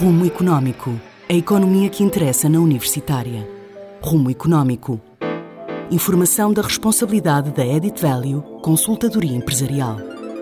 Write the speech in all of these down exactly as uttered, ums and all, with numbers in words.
Rumo Económico. A economia que interessa na Universitária. Rumo Económico. Informação da responsabilidade da Added Value, consultadoria empresarial.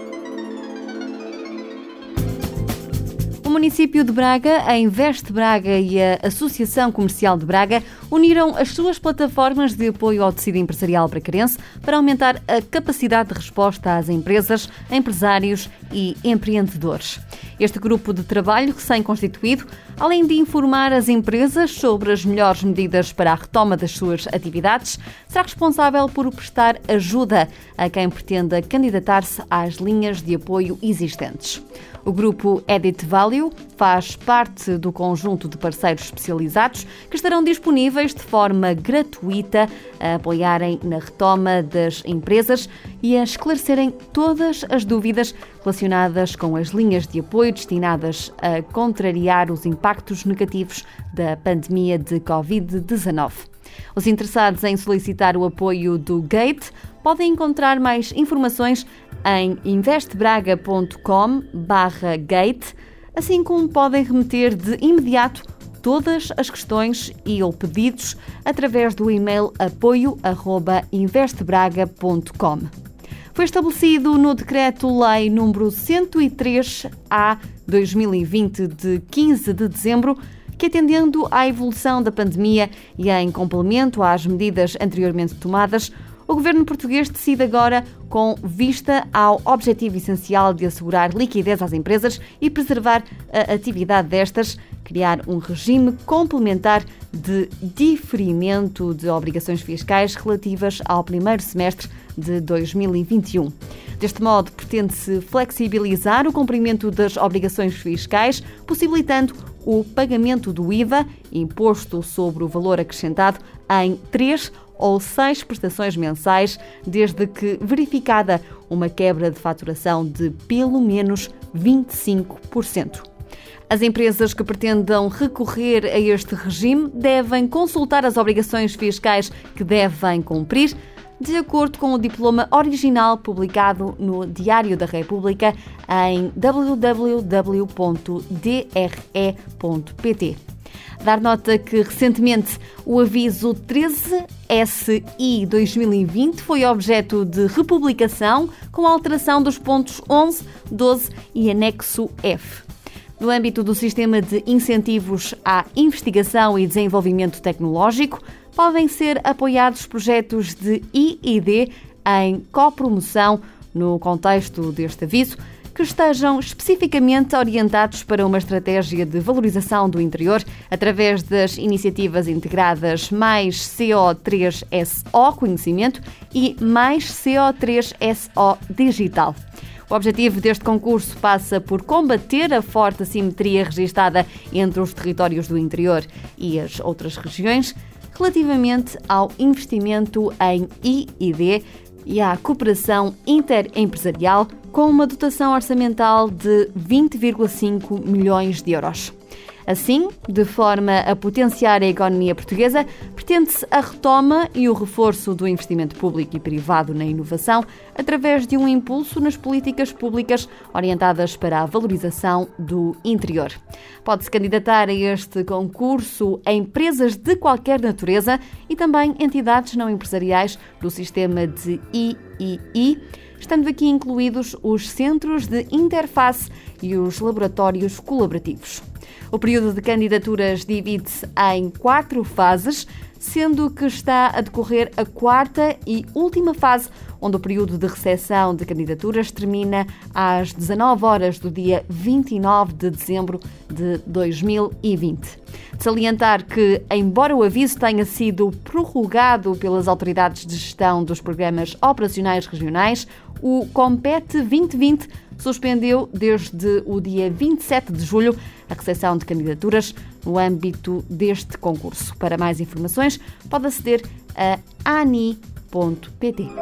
O município de Braga, a Invest Braga e a Associação Comercial de Braga uniram as suas plataformas de apoio ao tecido empresarial bracarense para aumentar a capacidade de resposta às empresas, empresários e empreendedores. Este grupo de trabalho recém-constituído, além de informar as empresas sobre as melhores medidas para a retoma das suas atividades, será responsável por prestar ajuda a quem pretenda candidatar-se às linhas de apoio existentes. O grupo Added Value faz parte do conjunto de parceiros especializados que estarão disponíveis de forma gratuita a apoiarem na retoma das empresas e a esclarecerem todas as dúvidas relacionadas com as linhas de apoio destinadas a contrariar os impactos negativos da pandemia de covid dezanove. Os interessados em solicitar o apoio do Gate podem encontrar mais informações em investbraga ponto com barra gate, assim como podem remeter de imediato todas as questões e ou pedidos através do e-mail apoio arroba investbraga ponto com. Foi estabelecido no Decreto-Lei número cento e três A dois mil e vinte, de quinze de dezembro, que, atendendo à evolução da pandemia e em complemento às medidas anteriormente tomadas, o governo português decide agora, com vista ao objetivo essencial de assegurar liquidez às empresas e preservar a atividade destas, criar um regime complementar de diferimento de obrigações fiscais relativas ao primeiro semestre de dois mil e vinte e um. Deste modo, pretende-se flexibilizar o cumprimento das obrigações fiscais, possibilitando o pagamento do I V A, Imposto sobre o Valor Acrescentado, em três ou seis prestações mensais, desde que verificada uma quebra de faturação de pelo menos vinte e cinco por cento. As empresas que pretendam recorrer a este regime devem consultar as obrigações fiscais que devem cumprir, de acordo com o diploma original publicado no Diário da República em w w w ponto d r e ponto p t. Dar nota que, recentemente, o aviso treze S I dois mil e vinte foi objeto de republicação com a alteração dos pontos onze, doze e anexo F. No âmbito do Sistema de Incentivos à Investigação e Desenvolvimento Tecnológico, podem ser apoiados projetos de I e D em copromoção, no contexto deste aviso, que estejam especificamente orientados para uma estratégia de valorização do interior através das iniciativas integradas Mais C O três S O Conhecimento e Mais C O três S O Digital. O objetivo deste concurso passa por combater a forte assimetria registada entre os territórios do interior e as outras regiões relativamente ao investimento em I e D e à cooperação interempresarial, com uma dotação orçamental de vinte vírgula cinco milhões de euros. Assim, de forma a potenciar a economia portuguesa, pretende-se a retoma e o reforço do investimento público e privado na inovação através de um impulso nas políticas públicas orientadas para a valorização do interior. Pode-se candidatar a este concurso a empresas de qualquer natureza e também entidades não empresariais do sistema de I e I, estando aqui incluídos os centros de interface e os laboratórios colaborativos. O período de candidaturas divide-se em quatro fases, sendo que está a decorrer a quarta e última fase, onde o período de recepção de candidaturas termina às dezanove horas do dia vinte e nove de dezembro de dois mil e vinte. De salientar que, embora o aviso tenha sido prorrogado pelas autoridades de gestão dos programas operacionais regionais, o Compete vinte vinte suspendeu desde o dia vinte e sete de julho a recepção de candidaturas no âmbito deste concurso. Para mais informações, pode aceder a ani ponto p t.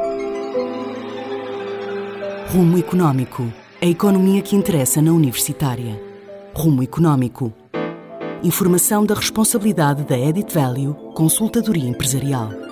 Rumo Económico. A economia que interessa na Universitária. Rumo Económico. Informação da responsabilidade da Added Value, consultadoria empresarial.